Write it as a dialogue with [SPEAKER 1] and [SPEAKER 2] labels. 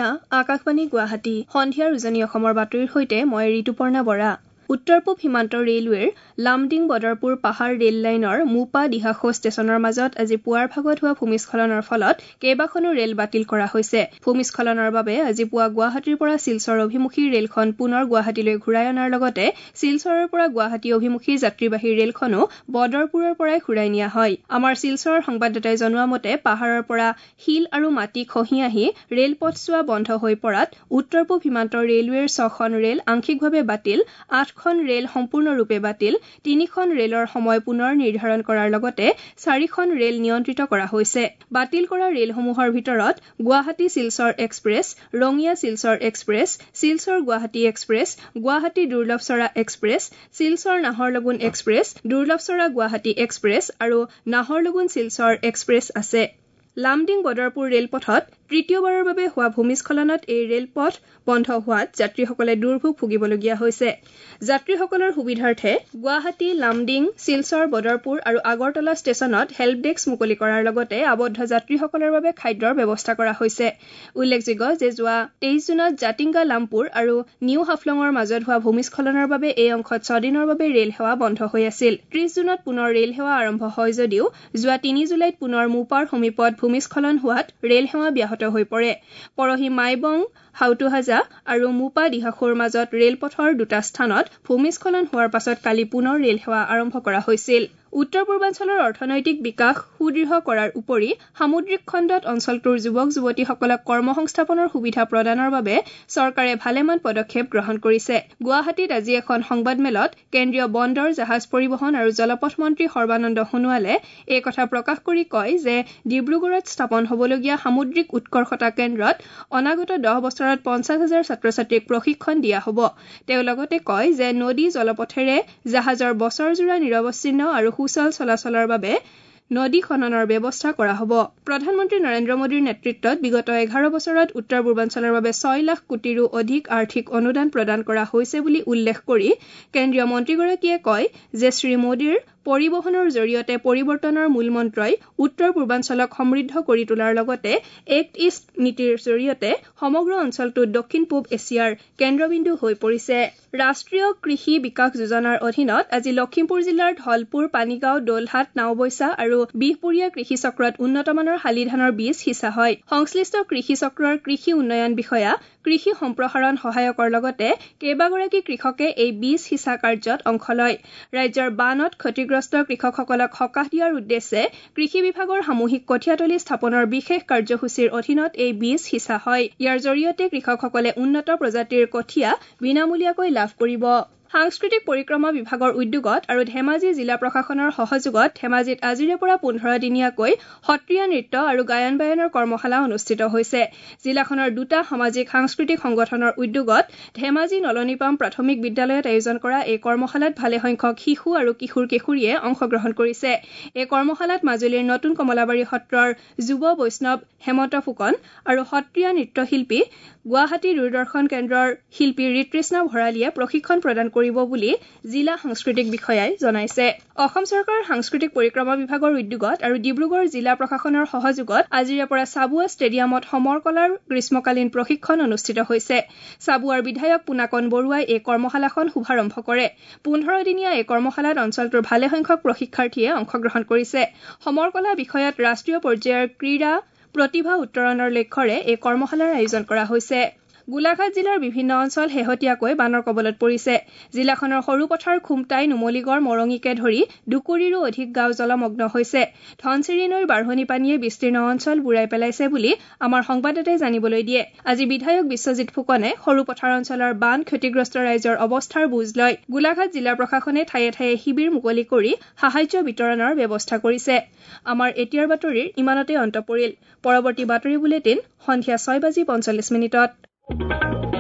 [SPEAKER 1] এয়া আকাশবাণী গুৱাহাটী সন্ধিয়াৰ উজনি অসমৰ বাতৰিৰ সৈতে মই ঋতুপৰ্ণা বৰা। উত্তৰ পূব সীমান্ত ৰেলৱেৰ লামডিং বদৰপুৰ পাহাৰ ৰেল লাইনৰ মোপা দিহাখো ষ্টেচনৰ মাজত আজি পুৱাৰ ভাগত হোৱা ভূমিস্খলনৰ ফলত কেইবাখনো ৰেল বাতিল কৰা হৈছে। ভূমিস্খলনৰ বাবে আজি পুৱা গুৱাহাটীৰ পৰা শিলচৰ অভিমুখী ৰেলখন পুনৰ গুৱাহাটীলৈ ঘূৰাই অনাৰ লগতে শিলচৰৰ পৰা গুৱাহাটী অভিমুখী যাত্ৰীবাহী ৰেলখনো বদৰপুৰৰ পৰাই ঘূৰাই নিয়া হয়। আমাৰ শিলচৰৰ সংবাদদাতাই জনোৱা মতে পাহাৰৰ পৰা শিল আৰু মাটি খহি আহি ৰেলপথছোৱা বন্ধ হৈ পৰাত উত্তৰ পূব সীমান্ত ৰেলৱেৰ 6খন ৰেল আংশিকভাৱে বাতিল, 8খন ৰেল সম্পূৰ্ণৰূপে বাতিল, 3খন ৰেলৰ সময় পুনৰ নিৰ্ধাৰণ কৰাৰ লগতে 4খন ৰেল নিয়ন্ত্ৰিত কৰা হৈছে। বাতিল কৰা ৰেলসমূহৰ ভিতৰত Guwahati Silchar express, Rangia Silchar express, Silchar Guwahati express, Guwahati Dullabcherra express, Silchar Naharlagun express, Dullabcherra Guwahati express আৰু নাহৰলগুন শিলচৰ এক্সপ্ৰেছ আছে। লামডিং বদৰপুৰ ৰেলপথত তৃতীয়বাৰৰ বাবে হোৱা ভূমিস্খলনত এই ৰেলপথ বন্ধ হোৱাত যাত্ৰীসকলে দুৰ্ভোগ ভুগিবলগীয়া হৈছে। যাত্ৰীসকলৰ সুবিধাৰ্থে গুৱাহাটী, লামডিং, শিলচৰ, বদৰপুৰ আৰু আগৰতলা ষ্টেচনত হেল্প ডেস্ক মুকলি কৰাৰ লগতে আবদ্ধ যাত্ৰীসকলৰ বাবে খাদ্যৰ ব্যৱস্থা কৰা হৈছে। উল্লেখযোগ্য যে যোৱা 23 জুনত জাতিংগা লামপুৰ আৰু নিউ হাফলঙৰ মাজত হোৱা ভূমিস্খলনৰ বাবে এই অংশত 6 দিনৰ বাবে ৰেল সেৱা বন্ধ হৈ আছিল। 30 জুনত পুনৰ ৰেল সেৱা আৰম্ভ হয় যদিও যোৱা 3 জুলাইত পুনৰ মোপাৰ সমীপত ভূমিস্খলন হোৱাত ৰেল সেৱা ব্যাহত হৈ পৰে। পৰহি মাইবং, হাউতুহাজা আৰু মোপা দিহাখোৰ মাজত ৰেলপথৰ দুটা স্থানত ভূমিস্খলন হোৱাৰ পাছত কালি পুনৰ ৰেল সেৱা আৰম্ভ কৰা হৈছিল। উত্তৰ পূৰ্বাঞ্চলৰ অৰ্থনৈতিক বিকাশ সুদৃঢ় কৰাৰ উপৰি সামুদ্ৰিক খণ্ডত অঞ্চলটোৰ যুৱক-যুৱতীসকলক কৰ্মসংস্থাপনৰ সুবিধা প্ৰদানৰ বাবে চৰকাৰে ভালেমান পদক্ষেপ গ্ৰহণ কৰিছে। গুৱাহাটীত আজি এখন সংবাদমেলত কেন্দ্ৰীয় বন্দৰ, জাহাজ পৰিবহণ আৰু জলপথ মন্ত্ৰী সৰ্বানন্দ সোণোৱালে এই কথা প্ৰকাশ কৰি কয় যে ডিব্ৰুগড়ত স্থাপন হ'বলগীয়া সামুদ্ৰিক উৎকৰ্ষতা কেন্দ্ৰত অনাগত 10 বছৰত 50,000 ছাত্ৰ-ছাত্ৰীক প্ৰশিক্ষণ দিয়া হ'ব। তেওঁ লগতে কয় যে নদী জলপথেৰে জাহাজৰ বছৰজোৰা নিৰৱচ্ছিন্ন আৰু সুচল চলাচলৰ বাবে নদী খননৰ ব্যৱস্থা কৰা হ'ব। প্ৰধানমন্ত্ৰী নৰেন্দ্ৰ মোদীৰ নেতৃত্বত বিগত 11 বছৰত উত্তৰ পূৰ্বাঞ্চলৰ বাবে 6 লাখ কোটিৰো অধিক আৰ্থিক অনুদান প্ৰদান কৰা হৈছে বুলি উল্লেখ কৰি কেন্দ্ৰীয় মন্ত্ৰীগৰাকীয়ে কয় যে শ্ৰী মোদীৰ পৰিবহণৰ জৰিয়তে পৰিৱৰ্তনৰ মূলমন্ত্ৰই উত্তৰ পূৰ্বাঞ্চলক সমৃদ্ধ কৰি তোলাৰ লগতে এক্ট ইষ্ট নীতিৰ জৰিয়তে সমগ্ৰ অঞ্চলটোত দক্ষিণ পূব এছিয়াৰ কেন্দ্ৰবিন্দু হৈ পৰিছে। ৰাষ্ট্ৰীয় কৃষি বিকাশ যোজনাৰ অধীনত আজি লখিমপুৰ জিলাৰ ধলপুৰ, পানীগাঁও, দোলহাট, নাওবৈচা আৰু বিহপুৰীয়া কৃষি চক্ৰত উন্নতমানৰ শালি ধানৰ বীজ সিঁচা হয়। সংশ্লিষ্ট কৃষি চক্ৰৰ কৃষি উন্নয়ন বিষয়া, কৃষি সম্প্ৰসাৰণ সহায়কৰ লগতে কেইবাগৰাকী কৃষকে এই বীজ সিঁচা কাৰ্যত অংশ লয়। ৰাজ্যৰ বানত ক্ষতিগ্ৰস্ত কৃষকসকলক সকাহ দিয়াৰ উদ্দেশ্যে কৃষি বিভাগৰ সামূহিক কঠীয়াতলী স্থাপনৰ বিশেষ কাৰ্যসূচীৰ অধীনত এই বীজ সিঁচা হয়। ইয়াৰ জৰিয়তে কৃষকসকলে উন্নত প্ৰজাতিৰ কঠীয়া বিনামূলীয়াকৈ লাভ কৰিব। সাংস্কৃতিক পৰিক্ৰমা বিভাগৰ উদ্যোগত আৰু ধেমাজি জিলা প্ৰশাসনৰ সহযোগত ধেমাজিত আজিৰে পৰা 15 দিনীয়াকৈ সত্ৰীয়া নৃত্য আৰু গায়ন-বায়নৰ কৰ্মশালা অনুষ্ঠিত হৈছে। জিলাখনৰ দুটা সামাজিক সাংস্কৃতিক সংগঠনৰ উদ্যোগত ধেমাজি নলনীপাম প্ৰাথমিক বিদ্যালয়ত আয়োজন কৰা এই কৰ্মশালাত ভালেসংখ্যক শিশু আৰু কিশোৰ-কিশোৰীয়ে অংশগ্ৰহণ কৰিছে। এই কৰ্মশালাত মাজুলীৰ নতুন কমলাবাৰী সত্ৰৰ যুৱ বৈষ্ণৱ হেমন্ত ফুকন আৰু সত্ৰীয়া নৃত্যশিল্পী গুৱাহাটী দূৰদৰ্শন কেন্দ্ৰৰ শিল্পী ঋতৃষ্ণা ভৰালীয়ে প্ৰশিক্ষণ প্ৰদান কৰিব বুলি জিলা সাংস্কৃতিক বিষয়াই জনাইছে। অসম চৰকাৰৰ সাংস্কৃতিক পৰিক্ৰমা বিভাগৰ উদ্যোগত আৰু ডিব্ৰুগড় জিলা প্ৰশাসনৰ সহযোগত আজিৰে পৰা চাবুৱা ষ্টেডিয়ামত সমৰ কলাৰ গ্ৰীষ্মকালীন প্ৰশিক্ষণ অনুষ্ঠিত হৈছে। চাবুৱাৰ বিধায়ক পুনাকন বৰুৱাই এই কৰ্মশালাখন শুভাৰম্ভ কৰে। 15 দিনীয়া এই কৰ্মশালাত অঞ্চলটোৰ ভালেসংখ্যক প্ৰশিক্ষাৰ্থীয়ে অংশগ্ৰহণ কৰিছে। সমৰ কলা বিষয়ত ৰাষ্ট্ৰীয় পৰ্যায়ৰ ক্ৰীড়া প্ৰতিভা উত্তৰণৰ লক্ষ্যৰে এই কৰ্মশালাৰ আয়োজন কৰা হৈছে। গোলাঘাট জিলাৰ বিভিন্ন অঞ্চল শেহতীয়াকৈ বানৰ কবলত পৰিছে। জিলাখনৰ সৰুপথাৰ, খুমটাই, নুমলীগড়, মৰঙীকে ধৰি দুকুৰিৰো অধিক গাঁও জলমগ্ন হৈছে। ধনশিৰি নৈৰ বাঢ়নি পানীয়ে বিস্তীৰ্ণ অঞ্চল বুৰাই পেলাইছে বুলি আমাৰ সংবাদদাতাই জানিবলৈ দিয়ে। আজি বিধায়ক বিশ্বজিৎ ফুকনে সৰুপথাৰ অঞ্চলৰ বান ক্ষতিগ্ৰস্ত ৰাইজৰ অৱস্থাৰ বুজ লয়। গোলাঘাট জিলা প্ৰশাসনে ঠায়ে ঠায়ে শিবিৰ মুকলি কৰি সাহায্য বিতৰণৰ ব্যৱস্থা কৰিছে। আমাৰ এতিয়াৰ বাতৰিৰ ইমানতে অন্ত পৰিল। পৰৱৰ্তী বাতৰি বুলেটিন সন্ধিয়া 6:45 মিনিটত।